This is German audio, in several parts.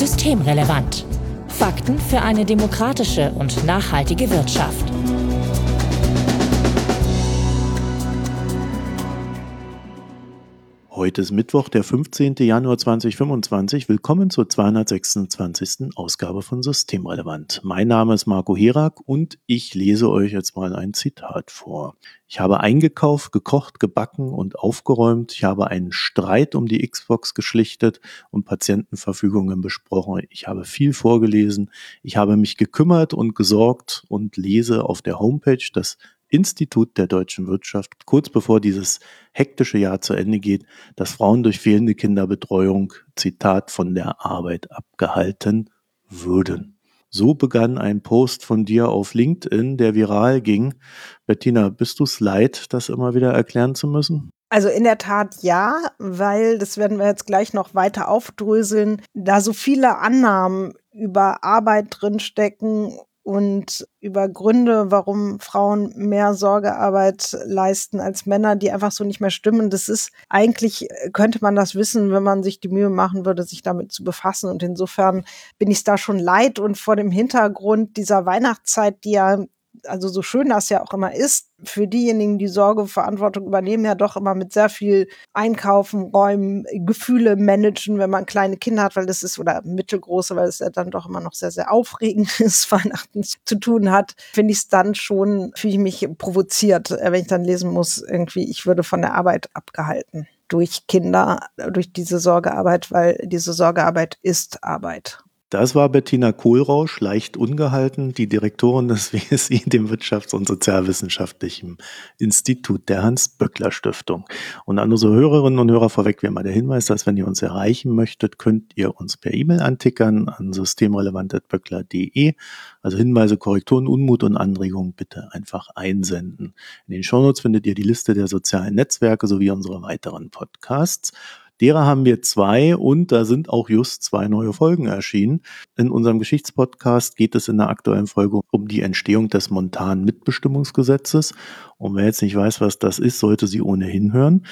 Systemrelevant. Fakten für eine demokratische und nachhaltige Wirtschaft. Heute ist Mittwoch, der 15. Januar 2025. Willkommen zur 226. Ausgabe von Systemrelevant. Mein Name ist Marco Herak und ich lese euch jetzt mal ein Zitat vor. Ich habe eingekauft, gekocht, gebacken und aufgeräumt. Ich habe einen Streit um die Xbox geschlichtet und Patientenverfügungen besprochen. Ich habe viel vorgelesen. Ich habe mich gekümmert und gesorgt und lese auf der Homepage das Institut der deutschen Wirtschaft, kurz bevor dieses hektische Jahr zu Ende geht, dass Frauen durch fehlende Kinderbetreuung, Zitat, von der Arbeit abgehalten würden. So begann ein Post von dir auf LinkedIn, der viral ging. Bettina, bist du es leid, das immer wieder erklären zu müssen? Also in der Tat ja, weil, das werden wir jetzt gleich noch weiter aufdröseln, da so viele Annahmen über Arbeit drinstecken und über Gründe, warum Frauen mehr Sorgearbeit leisten als Männer, die einfach so nicht mehr stimmen. Das ist eigentlich, könnte man das wissen, wenn man sich die Mühe machen würde, sich damit zu befassen. Und insofern bin ich es da schon leid. Und vor dem Hintergrund dieser Weihnachtszeit, die ja, also so schön das ja auch immer ist, für diejenigen, die Sorgeverantwortung übernehmen, ja doch immer mit sehr viel Einkaufen, Räumen, Gefühle managen, wenn man kleine Kinder hat, weil das ist, oder mittelgroße, weil es ja dann doch immer noch sehr, sehr aufregend ist, Weihnachten zu tun hat, finde ich es dann schon, fühle ich mich provoziert, wenn ich dann lesen muss, irgendwie, ich würde von der Arbeit abgehalten durch Kinder, durch diese Sorgearbeit, weil diese Sorgearbeit ist Arbeit. Das war Bettina Kohlrausch, leicht ungehalten, die Direktorin des WSI, dem Wirtschafts- und Sozialwissenschaftlichen Institut der Hans-Böckler-Stiftung. Und an unsere Hörerinnen und Hörer vorweg wie immer der Hinweis, dass wenn ihr uns erreichen möchtet, könnt ihr uns per E-Mail antickern an systemrelevant@böckler.de. Also Hinweise, Korrekturen, Unmut und Anregungen bitte einfach einsenden. In den Shownotes findet ihr die Liste der sozialen Netzwerke sowie unsere weiteren Podcasts. Derer haben wir 2 und da sind auch just 2 neue Folgen erschienen. In unserem Geschichtspodcast geht es in der aktuellen Folge um die Entstehung des montanen Mitbestimmungsgesetzes. Und wer jetzt nicht weiß, was das ist, sollte sie ohnehin hören.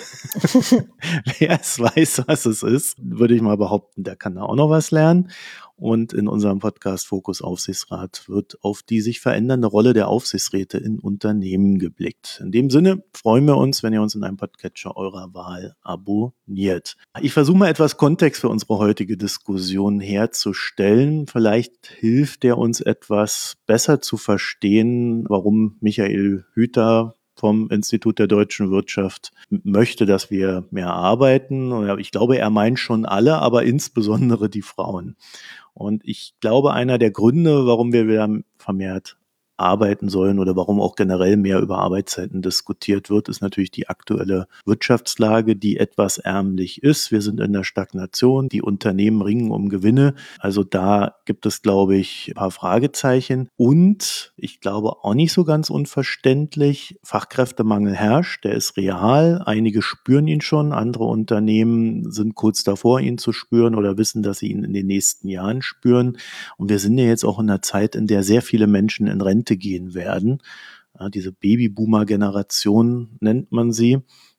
Wer es weiß, was es ist, würde ich mal behaupten, der kann da auch noch was lernen. Und in unserem Podcast Fokus Aufsichtsrat wird auf die sich verändernde Rolle der Aufsichtsräte in Unternehmen geblickt. In dem Sinne freuen wir uns, wenn ihr uns in einem Podcatcher eurer Wahl abonniert. Ich versuche mal etwas Kontext für unsere heutige Diskussion herzustellen. Vielleicht hilft der uns etwas besser zu verstehen, warum Michael Hüter vom Institut der deutschen Wirtschaft möchte, dass wir mehr arbeiten. Ich glaube, er meint schon alle, aber insbesondere die Frauen. Und ich glaube, einer der Gründe, warum wir wieder vermehrt arbeiten sollen oder warum auch generell mehr über Arbeitszeiten diskutiert wird, ist natürlich die aktuelle Wirtschaftslage, die etwas ärmlich ist. Wir sind in der Stagnation, die Unternehmen ringen um Gewinne. Also da gibt es, glaube ich, ein paar Fragezeichen. Und ich glaube auch nicht so ganz unverständlich, Fachkräftemangel herrscht, der ist real. Einige spüren ihn schon, andere Unternehmen sind kurz davor, ihn zu spüren oder wissen, dass sie ihn in den nächsten Jahren spüren. Und wir sind ja jetzt auch in einer Zeit, in der sehr viele Menschen in Rente gehen werden. Ja, diese Babyboomer-Generation nennt man sie.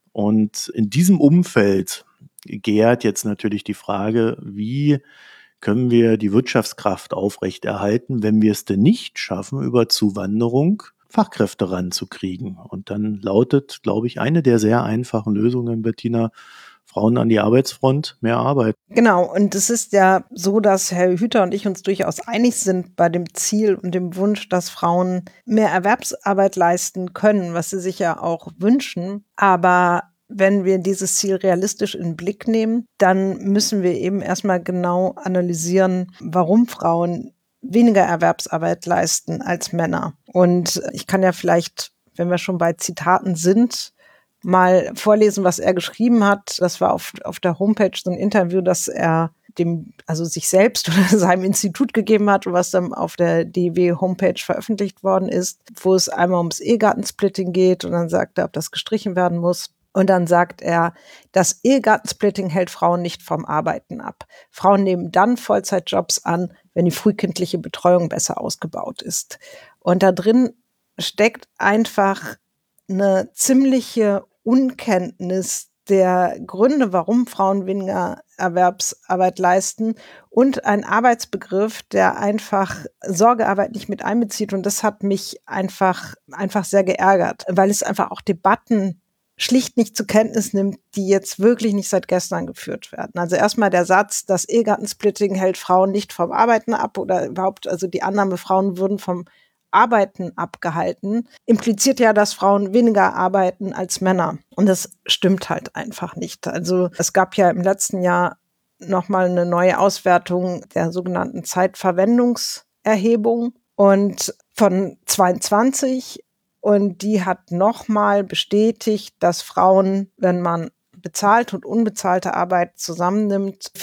Und in diesem Umfeld gärt jetzt natürlich die Frage, wie können wir die Wirtschaftskraft aufrechterhalten, wenn wir es denn nicht schaffen, über Zuwanderung Fachkräfte ranzukriegen. Und dann lautet, glaube ich, eine der sehr einfachen Lösungen, Bettina, Frauen an die Arbeitsfront, mehr Arbeit. Genau, und es ist ja so, dass Herr Hüter und ich uns durchaus einig sind bei dem Ziel und dem Wunsch, dass Frauen mehr Erwerbsarbeit leisten können, was sie sich ja auch wünschen. Aber wenn wir dieses Ziel realistisch in den Blick nehmen, dann müssen wir eben erstmal genau analysieren, warum Frauen weniger Erwerbsarbeit leisten als Männer. Und ich kann ja vielleicht, wenn wir schon bei Zitaten sind, mal vorlesen, was er geschrieben hat. Das war auf der Homepage so ein Interview, das er sich selbst oder seinem Institut gegeben hat und was dann auf der DW-Homepage veröffentlicht worden ist, wo es einmal ums Ehegattensplitting geht und dann sagt er, ob das gestrichen werden muss. Und dann sagt er, das Ehegattensplitting hält Frauen nicht vom Arbeiten ab. Frauen nehmen dann Vollzeitjobs an, wenn die frühkindliche Betreuung besser ausgebaut ist. Und da drin steckt einfach eine ziemliche Unkenntnis der Gründe, warum Frauen weniger Erwerbsarbeit leisten und ein Arbeitsbegriff, der einfach Sorgearbeit nicht mit einbezieht. Und das hat mich einfach sehr geärgert, weil es einfach auch Debatten schlicht nicht zur Kenntnis nimmt, die jetzt wirklich nicht seit gestern geführt werden. Also erstmal der Satz, das Ehegattensplitting hält Frauen nicht vom Arbeiten ab oder überhaupt, also die Annahme, Frauen würden vom Arbeiten abgehalten, impliziert ja, dass Frauen weniger arbeiten als Männer. Und das stimmt halt einfach nicht. Also es gab ja im letzten Jahr nochmal eine neue Auswertung der sogenannten Zeitverwendungserhebung und von 22. Und die hat nochmal bestätigt, dass Frauen, wenn man bezahlte und unbezahlte Arbeit zusammennimmt,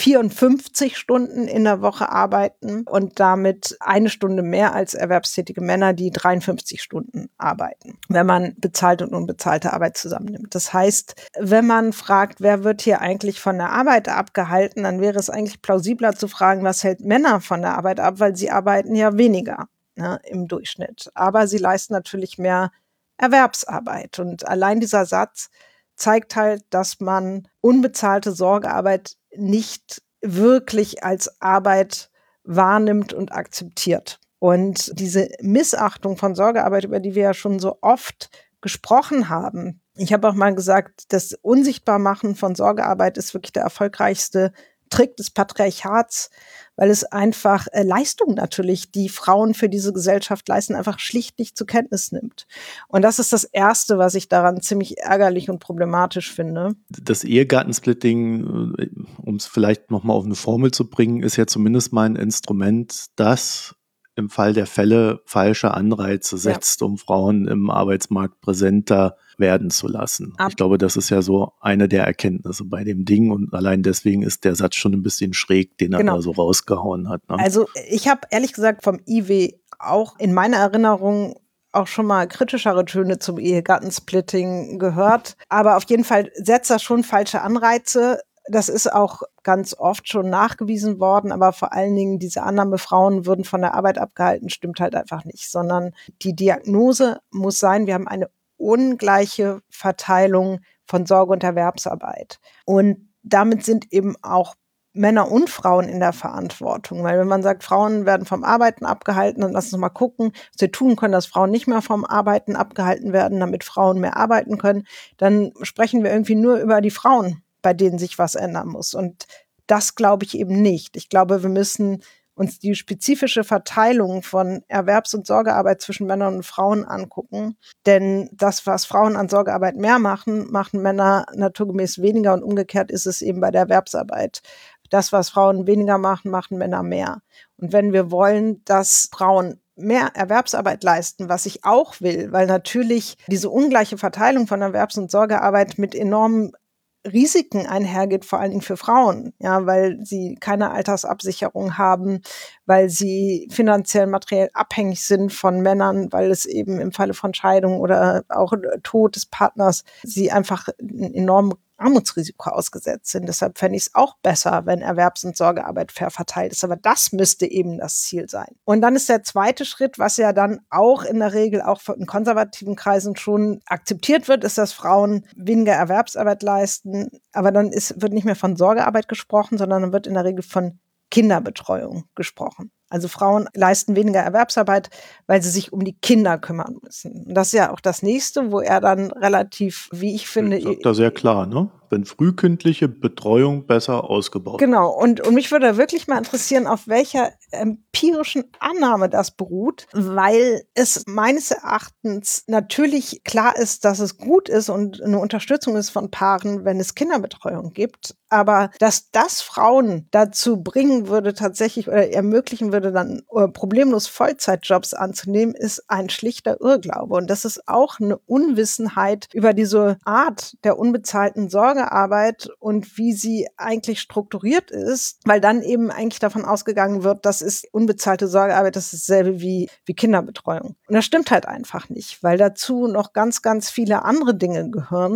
54 Stunden in der Woche arbeiten und damit 1 Stunde mehr als erwerbstätige Männer, die 53 Stunden arbeiten, wenn man bezahlte und unbezahlte Arbeit zusammennimmt. Das heißt, wenn man fragt, wer wird hier eigentlich von der Arbeit abgehalten, dann wäre es eigentlich plausibler zu fragen, was hält Männer von der Arbeit ab, weil sie arbeiten ja weniger, ne, im Durchschnitt. Aber sie leisten natürlich mehr Erwerbsarbeit. Und allein dieser Satz zeigt halt, dass man unbezahlte Sorgearbeit nicht wirklich als Arbeit wahrnimmt und akzeptiert. Und diese Missachtung von Sorgearbeit, über die wir ja schon so oft gesprochen haben, ich habe auch mal gesagt, das Unsichtbarmachen von Sorgearbeit ist wirklich der erfolgreichste Trick des Patriarchats, weil es einfach Leistungen natürlich, die Frauen für diese Gesellschaft leisten, einfach schlicht nicht zur Kenntnis nimmt. Und das ist das Erste, was ich daran ziemlich ärgerlich und problematisch finde. Das Ehegattensplitting, um es vielleicht nochmal auf eine Formel zu bringen, ist ja zumindest mal ein Instrument, das im Fall der Fälle falsche Anreize setzt, um Frauen im Arbeitsmarkt präsenter werden zu lassen. Ich glaube, das ist ja so eine der Erkenntnisse bei dem Ding und allein deswegen ist der Satz schon ein bisschen schräg, den er da so rausgehauen hat. Ne? Also ich habe ehrlich gesagt vom IW auch in meiner Erinnerung auch schon mal kritischere Töne zum Ehegattensplitting gehört, aber auf jeden Fall setzt das schon falsche Anreize. Das ist auch ganz oft schon nachgewiesen worden, aber vor allen Dingen diese Annahme, Frauen würden von der Arbeit abgehalten, stimmt halt einfach nicht, sondern die Diagnose muss sein, wir haben eine ungleiche Verteilung von Sorge- und Erwerbsarbeit. Und damit sind eben auch Männer und Frauen in der Verantwortung. Weil wenn man sagt, Frauen werden vom Arbeiten abgehalten, dann lass uns mal gucken, was wir tun können, dass Frauen nicht mehr vom Arbeiten abgehalten werden, damit Frauen mehr arbeiten können, dann sprechen wir irgendwie nur über die Frauen, bei denen sich was ändern muss. Und das glaube ich eben nicht. Ich glaube, wir müssen uns die spezifische Verteilung von Erwerbs- und Sorgearbeit zwischen Männern und Frauen angucken. Denn das, was Frauen an Sorgearbeit mehr machen, machen Männer naturgemäß weniger und umgekehrt ist es eben bei der Erwerbsarbeit. Das, was Frauen weniger machen, machen Männer mehr. Und wenn wir wollen, dass Frauen mehr Erwerbsarbeit leisten, was ich auch will, weil natürlich diese ungleiche Verteilung von Erwerbs- und Sorgearbeit mit enormen Risiken einhergeht, vor allen Dingen für Frauen, ja, weil sie keine Altersabsicherung haben, weil sie finanziell, materiell abhängig sind von Männern, weil es eben im Falle von Scheidung oder auch Tod des Partners sie einfach einen enormen Armutsrisiko ausgesetzt sind. Deshalb fände ich es auch besser, wenn Erwerbs- und Sorgearbeit fair verteilt ist. Aber das müsste eben das Ziel sein. Und dann ist der zweite Schritt, was ja dann auch in der Regel auch in konservativen Kreisen schon akzeptiert wird, ist, dass Frauen weniger Erwerbsarbeit leisten. Aber dann wird nicht mehr von Sorgearbeit gesprochen, sondern dann wird in der Regel von Kinderbetreuung gesprochen. Also Frauen leisten weniger Erwerbsarbeit, weil sie sich um die Kinder kümmern müssen. Und das ist ja auch das Nächste, wo er dann relativ, wie ich finde... Sagt er sehr klar, ne? Wenn frühkindliche Betreuung besser ausgebaut wird. Genau, und mich würde wirklich mal interessieren, auf welcher empirischen Annahme das beruht, weil es meines Erachtens natürlich klar ist, dass es gut ist und eine Unterstützung ist von Paaren, wenn es Kinderbetreuung gibt, aber dass das Frauen dazu bringen würde, tatsächlich oder ermöglichen würde, dann problemlos Vollzeitjobs anzunehmen, ist ein schlichter Irrglaube. Und das ist auch eine Unwissenheit über diese Art der unbezahlten Sorgearbeit und wie sie eigentlich strukturiert ist, weil dann eben eigentlich davon ausgegangen wird, das ist unbezahlte Sorgearbeit, das ist dasselbe wie Kinderbetreuung. Und das stimmt halt einfach nicht, weil dazu noch ganz, ganz viele andere Dinge gehören.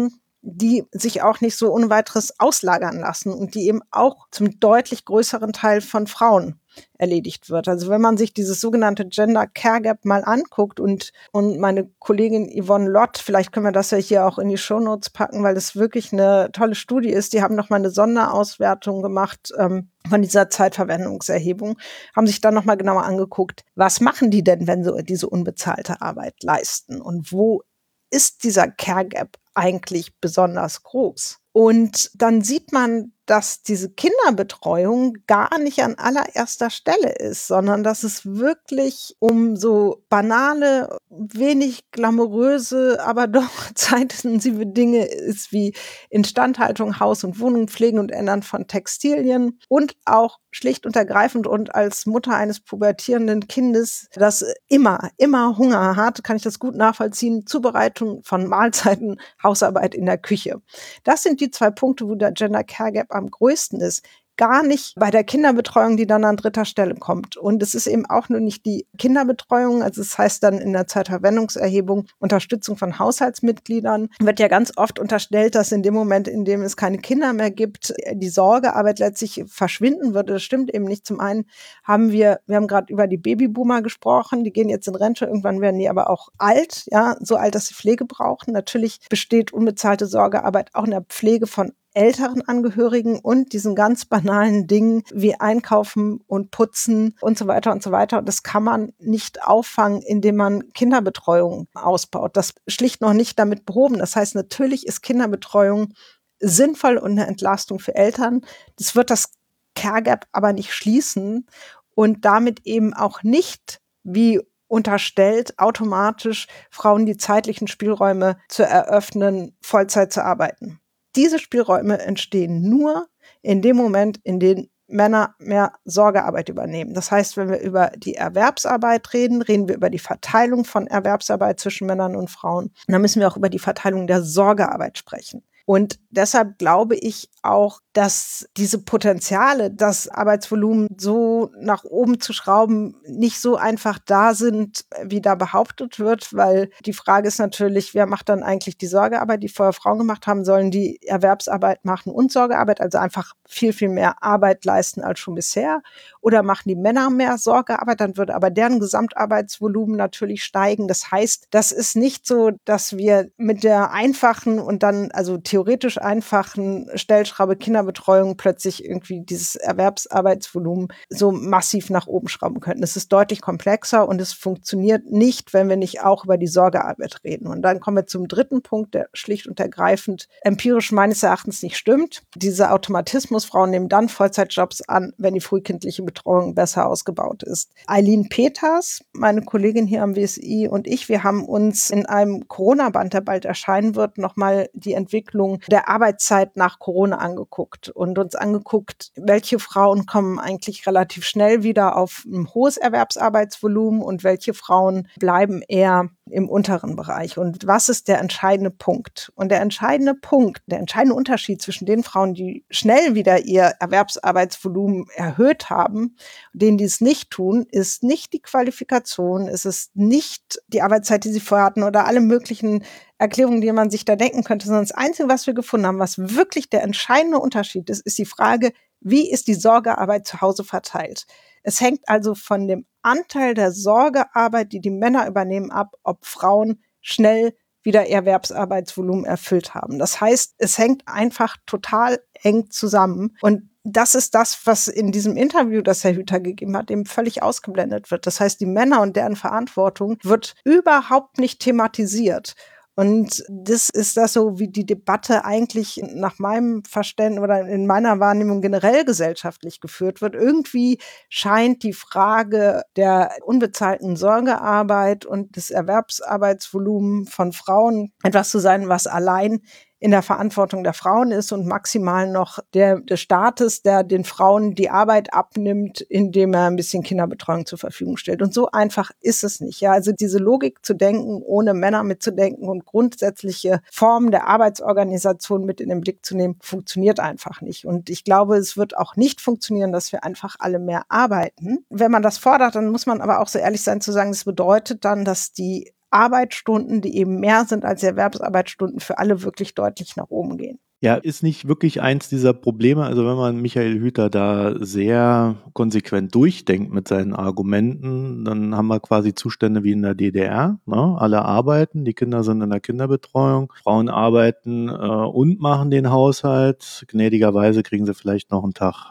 die sich auch nicht so ohne weiteres auslagern lassen und die eben auch zum deutlich größeren Teil von Frauen erledigt wird. Also wenn man sich dieses sogenannte Gender Care Gap mal anguckt und meine Kollegin Yvonne Lott, vielleicht können wir das ja hier auch in die Shownotes packen, weil das wirklich eine tolle Studie ist. Die haben nochmal eine Sonderauswertung gemacht von dieser Zeitverwendungserhebung, haben sich dann nochmal genauer angeguckt, was machen die denn, wenn sie diese unbezahlte Arbeit leisten und wo ist dieser Care Gap eigentlich besonders groß? Und dann sieht man, dass diese Kinderbetreuung gar nicht an allererster Stelle ist, sondern dass es wirklich um so banale, wenig glamouröse, aber doch zeitintensive Dinge ist wie Instandhaltung, Haus- und Wohnung, Pflegen und Ändern von Textilien und auch schlicht und ergreifend und als Mutter eines pubertierenden Kindes, das immer Hunger hat, kann ich das gut nachvollziehen, Zubereitung von Mahlzeiten, Hausarbeit in der Küche. Das sind die 2 Punkte, wo der Gender Care Gap am größten ist. Gar nicht bei der Kinderbetreuung, die dann an 3. Stelle kommt. Und es ist eben auch nur nicht die Kinderbetreuung, also es heißt dann in der Zeitverwendungserhebung Unterstützung von Haushaltsmitgliedern, wird ja ganz oft unterstellt, dass in dem Moment, in dem es keine Kinder mehr gibt, die Sorgearbeit letztlich verschwinden würde. Das stimmt eben nicht. Zum einen haben wir haben gerade über die Babyboomer gesprochen, die gehen jetzt in Rente, irgendwann werden die aber auch alt, ja, so alt, dass sie Pflege brauchen. Natürlich besteht unbezahlte Sorgearbeit auch in der Pflege von älteren Angehörigen und diesen ganz banalen Dingen wie Einkaufen und Putzen und so weiter und so weiter. Und das kann man nicht auffangen, indem man Kinderbetreuung ausbaut. Das ist schlicht noch nicht damit behoben. Das heißt, natürlich ist Kinderbetreuung sinnvoll und eine Entlastung für Eltern. Das wird das Care Gap aber nicht schließen und damit eben auch nicht, wie unterstellt, automatisch Frauen die zeitlichen Spielräume zu eröffnen, Vollzeit zu arbeiten. Diese Spielräume entstehen nur in dem Moment, in dem Männer mehr Sorgearbeit übernehmen. Das heißt, wenn wir über die Erwerbsarbeit reden, reden wir über die Verteilung von Erwerbsarbeit zwischen Männern und Frauen. Und dann müssen wir auch über die Verteilung der Sorgearbeit sprechen. Und deshalb glaube ich auch, dass diese Potenziale, das Arbeitsvolumen so nach oben zu schrauben, nicht so einfach da sind, wie da behauptet wird, weil die Frage ist natürlich, wer macht dann eigentlich die Sorgearbeit, die vorher Frauen gemacht haben, sollen die Erwerbsarbeit machen und Sorgearbeit, also einfach viel, viel mehr Arbeit leisten als schon bisher, oder machen die Männer mehr Sorgearbeit, dann würde aber deren Gesamtarbeitsvolumen natürlich steigen. Das heißt, das ist nicht so, dass wir mit der einfachen und dann, also theoretisch einfachen Stellschraube Kinderbetreuung plötzlich irgendwie dieses Erwerbsarbeitsvolumen so massiv nach oben schrauben könnten. Es ist deutlich komplexer und es funktioniert nicht, wenn wir nicht auch über die Sorgearbeit reden. Und dann kommen wir zum 3. Punkt, der schlicht und ergreifend empirisch meines Erachtens nicht stimmt. Dieser Automatismus, Frauen nehmen dann Vollzeitjobs an, wenn die frühkindliche Betreuung besser ausgebaut ist. Eileen Peters, meine Kollegin hier am WSI und ich, wir haben uns in einem Corona-Band, der bald erscheinen wird, nochmal die Entwicklung der Arbeitszeit nach Corona angeguckt und uns angeguckt, welche Frauen kommen eigentlich relativ schnell wieder auf ein hohes Erwerbsarbeitsvolumen und welche Frauen bleiben eher im unteren Bereich. Und was ist der entscheidende Punkt? Und der entscheidende Unterschied zwischen den Frauen, die schnell wieder ihr Erwerbsarbeitsvolumen erhöht haben, denen die es nicht tun, ist nicht die Qualifikation, es ist nicht die Arbeitszeit, die sie vorher hatten oder alle möglichen Erklärungen, die man sich da denken könnte, sondern das Einzige, was wir gefunden haben, was wirklich der entscheidende Unterschied ist, ist die Frage, wie ist die Sorgearbeit zu Hause verteilt? Es hängt also von dem Anteil der Sorgearbeit, die die Männer übernehmen, ab, ob Frauen schnell wieder ihr Erwerbsarbeitsvolumen erfüllt haben. Das heißt, es hängt einfach total eng zusammen. Und das ist das, was in diesem Interview, das Herr Hüter gegeben hat, eben völlig ausgeblendet wird. Das heißt, die Männer und deren Verantwortung wird überhaupt nicht thematisiert. Und das ist das so, wie die Debatte eigentlich nach meinem Verständnis oder in meiner Wahrnehmung generell gesellschaftlich geführt wird. Irgendwie scheint die Frage der unbezahlten Sorgearbeit und des Erwerbsarbeitsvolumens von Frauen etwas zu sein, was allein in der Verantwortung der Frauen ist und maximal noch des Staates, der den Frauen die Arbeit abnimmt, indem er ein bisschen Kinderbetreuung zur Verfügung stellt. Und so einfach ist es nicht. Ja, also diese Logik zu denken, ohne Männer mitzudenken und grundsätzliche Formen der Arbeitsorganisation mit in den Blick zu nehmen, funktioniert einfach nicht. Und ich glaube, es wird auch nicht funktionieren, dass wir einfach alle mehr arbeiten. Wenn man das fordert, dann muss man aber auch so ehrlich sein zu sagen, das bedeutet dann, dass die Arbeitsstunden, die eben mehr sind als die Erwerbsarbeitsstunden, für alle wirklich deutlich nach oben gehen. Ja, ist nicht wirklich eins dieser Probleme. Also wenn man Michael Hüter da sehr konsequent durchdenkt mit seinen Argumenten, dann haben wir quasi Zustände wie in der DDR. Ne? Alle arbeiten, die Kinder sind in der Kinderbetreuung, Frauen arbeiten und machen den Haushalt. Gnädigerweise kriegen sie vielleicht noch einen Tag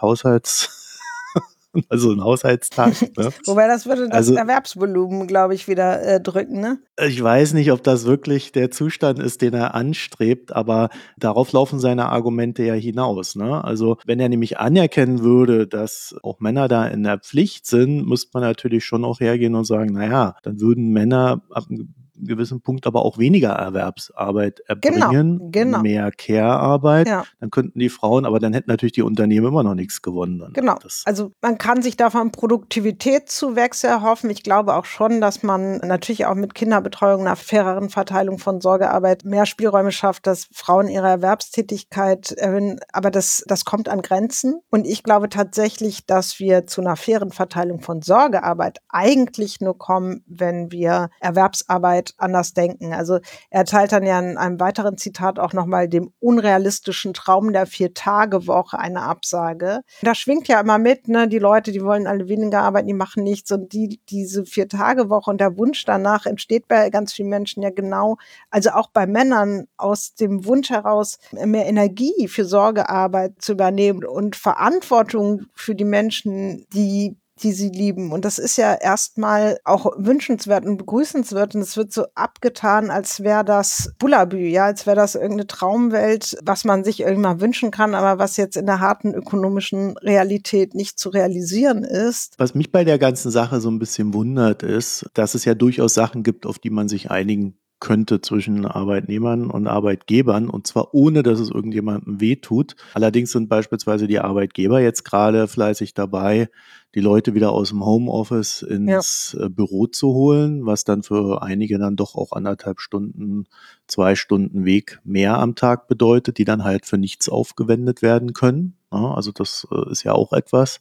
also einen Haushaltstag. Ne? Wobei das würde das Erwerbsvolumen, glaube ich, wieder drücken, ne? Ich weiß nicht, ob das wirklich der Zustand ist, den er anstrebt, aber darauf laufen seine Argumente ja hinaus. Ne? Also wenn er nämlich anerkennen würde, dass auch Männer da in der Pflicht sind, müsste man natürlich schon auch hergehen und sagen, naja, dann würden Männer ab einem gewissen Punkt aber auch weniger Erwerbsarbeit erbringen, genau. mehr Care-Arbeit. Ja. Dann könnten die Frauen, aber dann hätten natürlich die Unternehmen immer noch nichts gewonnen. Dann. Genau. Also man kann sich davon Produktivitätszuwächse erhoffen. Ich glaube auch schon, dass man natürlich auch mit Kinderbetreuung, einer faireren Verteilung von Sorgearbeit mehr Spielräume schafft, dass Frauen ihre Erwerbstätigkeit erhöhen. Aber das kommt an Grenzen. Und ich glaube tatsächlich, dass wir zu einer fairen Verteilung von Sorgearbeit eigentlich nur kommen, wenn wir Erwerbsarbeit anders denken. Also er erteilt dann ja in einem weiteren Zitat auch nochmal dem unrealistischen Traum der 4-Tage-Woche eine Absage. Da schwingt ja immer mit, ne, die Leute, die wollen alle weniger arbeiten, die machen nichts, und diese 4-Tage-Woche und der Wunsch danach entsteht bei ganz vielen Menschen ja genau, also auch bei Männern, aus dem Wunsch heraus, mehr Energie für Sorgearbeit zu übernehmen und Verantwortung für die Menschen, die sie lieben. Und das ist ja erstmal auch wünschenswert und begrüßenswert. Und es wird so abgetan, als wäre das Bullabü, ja, als wäre das irgendeine Traumwelt, was man sich irgendwann wünschen kann, aber was jetzt in der harten ökonomischen Realität nicht zu realisieren ist. Was mich bei der ganzen Sache so ein bisschen wundert, ist, dass es ja durchaus Sachen gibt, auf die man sich einigen könnte zwischen Arbeitnehmern und Arbeitgebern, und zwar ohne, dass es irgendjemandem wehtut. Allerdings sind beispielsweise die Arbeitgeber jetzt gerade fleißig dabei, die Leute wieder aus dem Homeoffice ins Büro zu holen, was dann für einige dann doch auch 1,5 Stunden, 2 Stunden Weg mehr am Tag bedeutet, die dann halt für nichts aufgewendet werden können. Ja, also das ist ja auch etwas,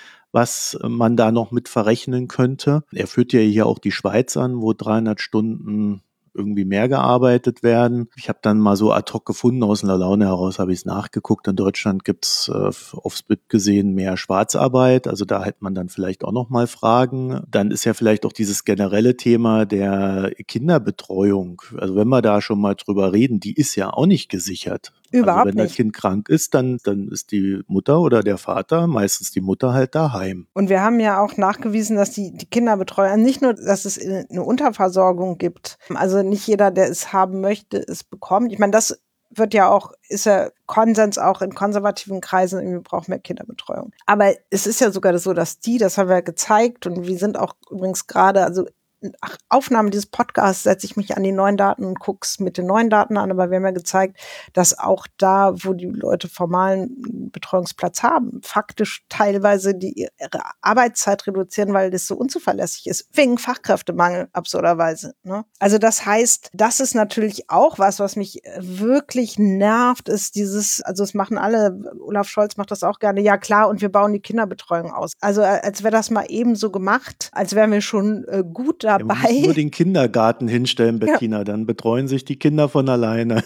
was man da noch mit verrechnen könnte. Er führt ja hier auch die Schweiz an, wo 300 Stunden irgendwie mehr gearbeitet werden. Ich habe dann mal so ad hoc gefunden, aus einer Laune heraus habe ich es nachgeguckt. In Deutschland gibt's aufs BIP gesehen mehr Schwarzarbeit, also da hätte man dann vielleicht auch noch mal Fragen. Dann ist ja vielleicht auch dieses generelle Thema der Kinderbetreuung, also wenn wir da schon mal drüber reden, die ist ja auch nicht gesichert. Überhaupt also wenn das Kind krank ist, dann ist die Mutter oder der Vater, meistens die Mutter, halt daheim. Und wir haben ja auch nachgewiesen, dass die Kinderbetreuer, nicht nur, dass es eine Unterversorgung gibt, also nicht jeder, der es haben möchte, es bekommt. Ich meine, das wird ja auch, ist ja Konsens auch in konservativen Kreisen, wir brauchen mehr Kinderbetreuung. Aber es ist ja sogar so, dass das haben wir gezeigt, und wir sind auch übrigens gerade, also Aufnahme dieses Podcasts setze ich mich an die neuen Daten und gucke es mit den neuen Daten an, aber wir haben ja gezeigt, dass auch da, wo die Leute formalen Betreuungsplatz haben, faktisch teilweise ihre Arbeitszeit reduzieren, weil das so unzuverlässig ist, wegen Fachkräftemangel absurderweise. Ne? Also das heißt, das ist natürlich auch was mich wirklich nervt, ist dieses, also es machen alle, Olaf Scholz macht das auch gerne, ja klar, und wir bauen die Kinderbetreuung aus. Also als wäre das mal eben so gemacht, als wären wir schon gut dabei. Man muss nur den Kindergarten hinstellen, Bettina, dann betreuen sich die Kinder von alleine.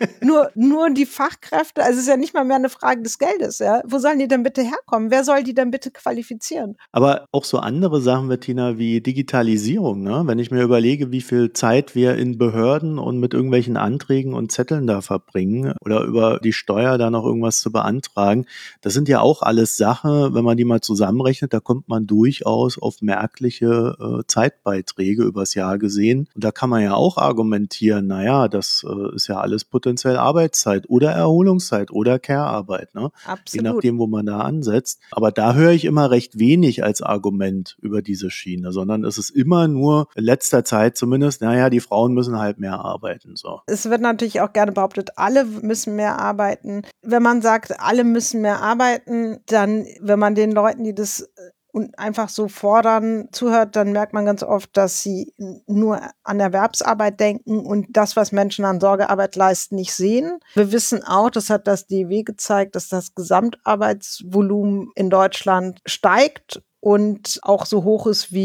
Nur die Fachkräfte, also es ist ja nicht mal mehr eine Frage des Geldes, ja. Wo sollen die denn bitte herkommen? Wer soll die denn bitte qualifizieren? Aber auch so andere Sachen, Bettina, wie Digitalisierung, ne? Wenn ich mir überlege, wie viel Zeit wir in Behörden und mit irgendwelchen Anträgen und Zetteln da verbringen oder über die Steuer da noch irgendwas zu beantragen, das sind ja auch alles Sachen, wenn man die mal zusammenrechnet, da kommt man durchaus auf merkliche Zeitbeiträge übers Jahr gesehen. Und da kann man ja auch argumentieren, naja, das ist ja alles potenziell Arbeitszeit oder Erholungszeit oder Care-Arbeit, ne? Absolut. Je nachdem, wo man da ansetzt. Aber da höre ich immer recht wenig als Argument über diese Schiene, sondern es ist immer nur, in letzter Zeit zumindest, naja, die Frauen müssen halt mehr arbeiten. So. Es wird natürlich auch gerne behauptet, alle müssen mehr arbeiten. Wenn man sagt, alle müssen mehr arbeiten, dann, wenn man den Leuten, die das und einfach so fordern, zuhört, dann merkt man ganz oft, dass sie nur an Erwerbsarbeit denken und das, was Menschen an Sorgearbeit leisten, nicht sehen. Wir wissen auch, das hat das DIW gezeigt, dass das Gesamtarbeitsvolumen in Deutschland steigt und auch so hoch ist wie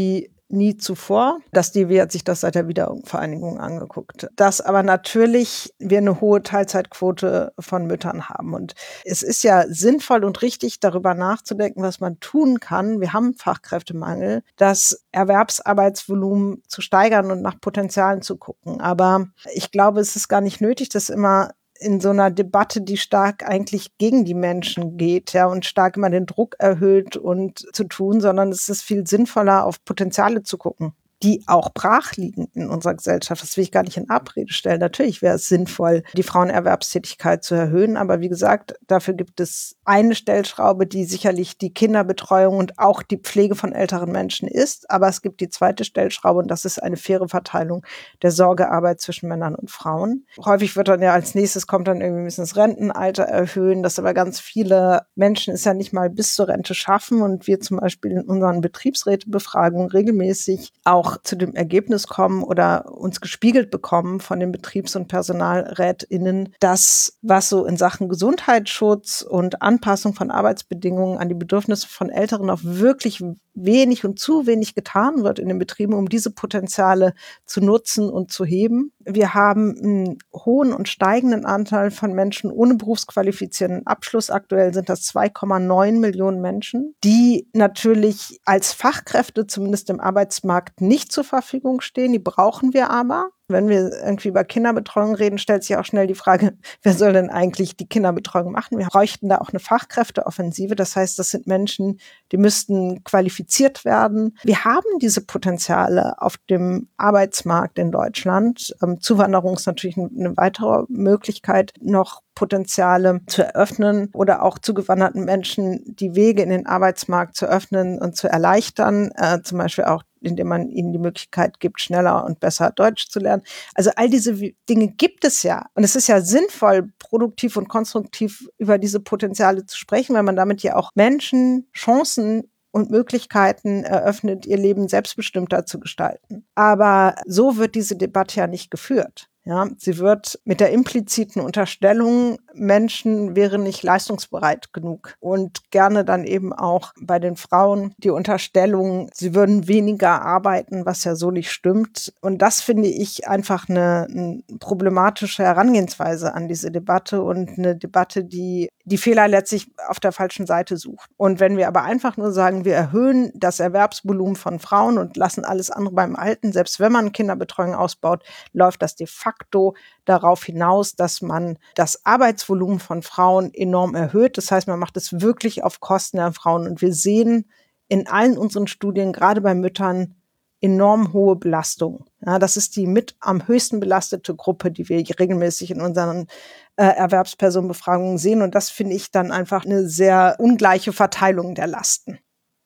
nie zuvor. Das DW hat sich das seit der Wiedervereinigung angeguckt. Dass aber natürlich wir eine hohe Teilzeitquote von Müttern haben. Und es ist ja sinnvoll und richtig, darüber nachzudenken, was man tun kann. Wir haben Fachkräftemangel, das Erwerbsarbeitsvolumen zu steigern und nach Potenzialen zu gucken. Aber ich glaube, es ist gar nicht nötig, das immer in so einer Debatte, die stark eigentlich gegen die Menschen geht, ja, und stark immer den Druck erhöht und zu tun, sondern es ist viel sinnvoller, auf Potenziale zu gucken, die auch brach liegen in unserer Gesellschaft. Das will ich gar nicht in Abrede stellen. Natürlich wäre es sinnvoll, die Frauenerwerbstätigkeit zu erhöhen. Aber wie gesagt, dafür gibt es eine Stellschraube, die sicherlich die Kinderbetreuung und auch die Pflege von älteren Menschen ist. Aber es gibt die zweite Stellschraube und das ist eine faire Verteilung der Sorgearbeit zwischen Männern und Frauen. Häufig wird dann ja als nächstes kommt dann irgendwie, wir müssen das Rentenalter erhöhen, das aber ganz viele Menschen es ja nicht mal bis zur Rente schaffen und wir zum Beispiel in unseren Betriebsrätebefragungen regelmäßig auch zu dem Ergebnis kommen oder uns gespiegelt bekommen von den Betriebs- und PersonalrätInnen, dass was so in Sachen Gesundheitsschutz und Anpassung von Arbeitsbedingungen an die Bedürfnisse von Älteren auf wirklich wenig und zu wenig getan wird in den Betrieben, um diese Potenziale zu nutzen und zu heben. Wir haben einen hohen und steigenden Anteil von Menschen ohne berufsqualifizierenden Abschluss. Aktuell sind das 2,9 Millionen Menschen, die natürlich als Fachkräfte zumindest im Arbeitsmarkt nicht zur Verfügung stehen. Die brauchen wir aber. Wenn wir irgendwie über Kinderbetreuung reden, stellt sich auch schnell die Frage, wer soll denn eigentlich die Kinderbetreuung machen? Wir bräuchten da auch eine Fachkräfteoffensive. Das heißt, das sind Menschen, die müssten qualifiziert werden. Wir haben diese Potenziale auf dem Arbeitsmarkt in Deutschland. Zuwanderung ist natürlich eine weitere Möglichkeit, noch Potenziale zu eröffnen oder auch zugewanderten Menschen die Wege in den Arbeitsmarkt zu öffnen und zu erleichtern, zum Beispiel auch indem man ihnen die Möglichkeit gibt, schneller und besser Deutsch zu lernen. Also all diese Dinge gibt es ja. Und es ist ja sinnvoll, produktiv und konstruktiv über diese Potenziale zu sprechen, weil man damit ja auch Menschen Chancen und Möglichkeiten eröffnet, ihr Leben selbstbestimmter zu gestalten. Aber so wird diese Debatte ja nicht geführt. Ja, sie wird mit der impliziten Unterstellung, Menschen wären nicht leistungsbereit genug und gerne dann eben auch bei den Frauen die Unterstellung, sie würden weniger arbeiten, was ja so nicht stimmt. Und das finde ich einfach eine problematische Herangehensweise an diese Debatte und eine Debatte, die die Fehler letztlich auf der falschen Seite sucht. Und wenn wir aber einfach nur sagen, wir erhöhen das Erwerbsvolumen von Frauen und lassen alles andere beim Alten, selbst wenn man Kinderbetreuung ausbaut, läuft das de facto darauf hinaus, dass man das Arbeitsvolumen von Frauen enorm erhöht. Das heißt, man macht es wirklich auf Kosten der Frauen. Und wir sehen in allen unseren Studien, gerade bei Müttern, enorm hohe Belastung. Ja, das ist die mit am höchsten belastete Gruppe, die wir regelmäßig in unseren Erwerbspersonenbefragungen sehen. Und das finde ich dann einfach eine sehr ungleiche Verteilung der Lasten.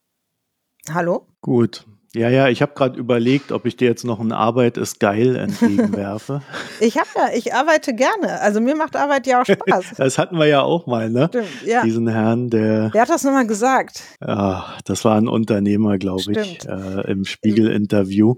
Hallo? Gut. Ja, ich habe gerade überlegt, ob ich dir jetzt noch ein Arbeit ist geil entgegenwerfe. Ich arbeite gerne. Also mir macht Arbeit ja auch Spaß. Das hatten wir ja auch mal, ne? Stimmt, ja. Diesen Herrn, Wer hat das nochmal gesagt? Ja, das war ein Unternehmer, glaube ich, im Spiegel-Interview.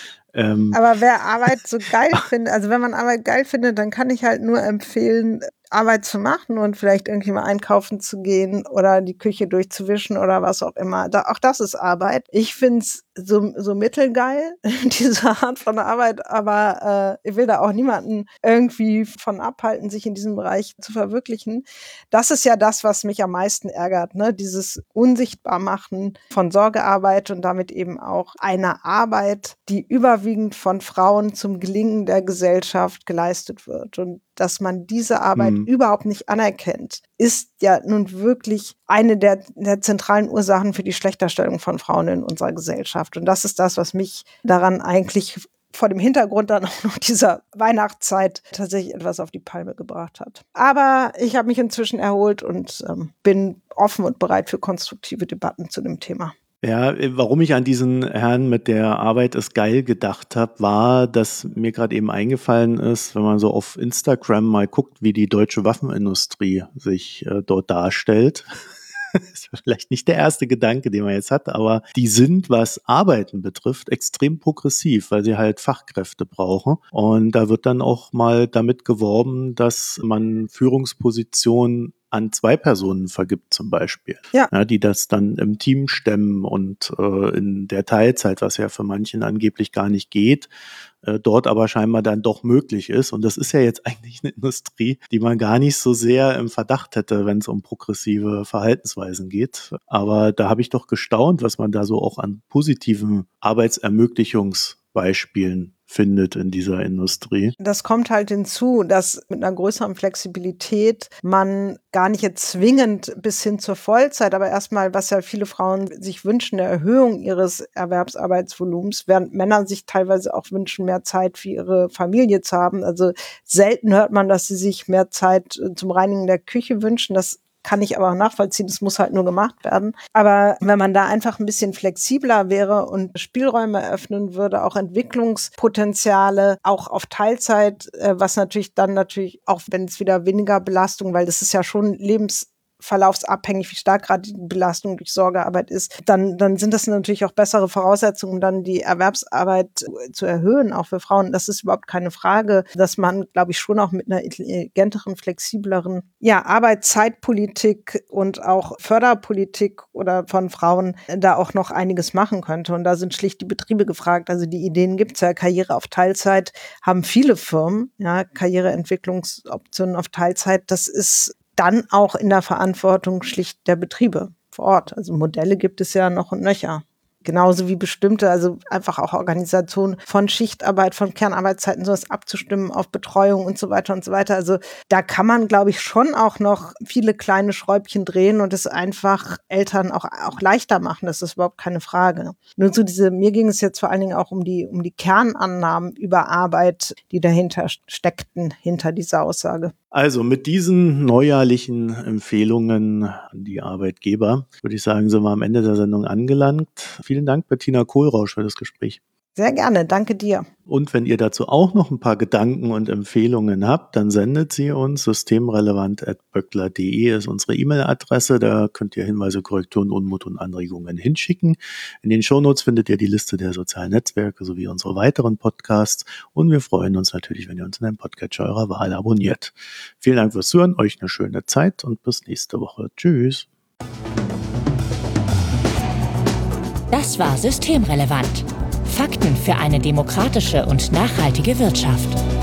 Aber wer Arbeit so geil findet, also wenn man Arbeit geil findet, dann kann ich halt nur empfehlen, Arbeit zu machen und vielleicht irgendwie mal einkaufen zu gehen oder die Küche durchzuwischen oder was auch immer. Auch das ist Arbeit. Ich find's so mittelgeil, diese Art von Arbeit, aber ich will da auch niemanden irgendwie von abhalten, sich in diesem Bereich zu verwirklichen. Das ist ja das, was mich am meisten ärgert, ne? Dieses Unsichtbarmachen von Sorgearbeit und damit eben auch einer Arbeit, die überwiegend von Frauen zum Gelingen der Gesellschaft geleistet wird. Und dass man diese Arbeit überhaupt nicht anerkennt, ist ja nun wirklich eine der zentralen Ursachen für die Schlechterstellung von Frauen in unserer Gesellschaft. Und das ist das, was mich daran eigentlich vor dem Hintergrund dann auch noch dieser Weihnachtszeit tatsächlich etwas auf die Palme gebracht hat. Aber ich habe mich inzwischen erholt und bin offen und bereit für konstruktive Debatten zu dem Thema. Ja, warum ich an diesen Herrn mit der Arbeit ist geil gedacht habe, war, dass mir gerade eben eingefallen ist, wenn man so auf Instagram mal guckt, wie die deutsche Waffenindustrie sich dort darstellt. Ist vielleicht nicht der erste Gedanke, den man jetzt hat, aber die sind, was Arbeiten betrifft, extrem progressiv, weil sie halt Fachkräfte brauchen. Und da wird dann auch mal damit geworben, dass man Führungspositionen an 2 Personen vergibt zum Beispiel, Ja. Die das dann im Team stemmen und in der Teilzeit, was ja für manchen angeblich gar nicht geht, dort aber scheinbar dann doch möglich ist. Und das ist ja jetzt eigentlich eine Industrie, die man gar nicht so sehr im Verdacht hätte, wenn es um progressive Verhaltensweisen geht. Aber da habe ich doch gestaunt, was man da so auch an positiven Arbeitsermöglichungsbeispielen findet in dieser Industrie. Das kommt halt hinzu, dass mit einer größeren Flexibilität man gar nicht jetzt zwingend bis hin zur Vollzeit, aber erstmal, was ja viele Frauen sich wünschen, eine Erhöhung ihres Erwerbsarbeitsvolumens, während Männer sich teilweise auch wünschen, mehr Zeit für ihre Familie zu haben. Also selten hört man, dass sie sich mehr Zeit zum Reinigen der Küche wünschen. Das kann ich aber auch nachvollziehen, das muss halt nur gemacht werden. Aber wenn man da einfach ein bisschen flexibler wäre und Spielräume eröffnen würde, auch Entwicklungspotenziale, auch auf Teilzeit, was natürlich dann auch, wenn es wieder weniger Belastung, weil das ist ja schon verlaufsabhängig, wie stark gerade die Belastung durch Sorgearbeit ist, dann sind das natürlich auch bessere Voraussetzungen, um dann die Erwerbsarbeit zu erhöhen, auch für Frauen. Das ist überhaupt keine Frage, dass man, glaube ich, schon auch mit einer intelligenteren, flexibleren Arbeitszeitpolitik und auch Förderpolitik oder von Frauen da auch noch einiges machen könnte. Und da sind schlicht die Betriebe gefragt. Also die Ideen gibt's ja. Karriere auf Teilzeit haben viele Firmen, Karriereentwicklungsoptionen auf Teilzeit. Das ist dann auch in der Verantwortung schlicht der Betriebe vor Ort. Also Modelle gibt es ja noch und nöcher. Genauso wie bestimmte, also einfach auch Organisation von Schichtarbeit, von Kernarbeitszeiten, sowas abzustimmen auf Betreuung und so weiter und so weiter. Also da kann man, glaube ich, schon auch noch viele kleine Schräubchen drehen und es einfach Eltern auch leichter machen. Das ist überhaupt keine Frage. Nur mir ging es jetzt vor allen Dingen auch um die Kernannahmen über Arbeit, die dahinter steckten, hinter dieser Aussage. Also mit diesen neuerlichen Empfehlungen an die Arbeitgeber, würde ich sagen, sind wir am Ende der Sendung angelangt. Vielen Dank, Bettina Kohlrausch, für das Gespräch. Sehr gerne, danke dir. Und wenn ihr dazu auch noch ein paar Gedanken und Empfehlungen habt, dann sendet sie uns. systemrelevant@böckler.de ist unsere E-Mail-Adresse. Da könnt ihr Hinweise, Korrekturen, Unmut und Anregungen hinschicken. In den Shownotes findet ihr die Liste der sozialen Netzwerke sowie unsere weiteren Podcasts. Und wir freuen uns natürlich, wenn ihr uns in einem Podcatcher eurer Wahl abonniert. Vielen Dank fürs Zuhören, euch eine schöne Zeit und bis nächste Woche. Tschüss. Das war Systemrelevant. Fakten für eine demokratische und nachhaltige Wirtschaft.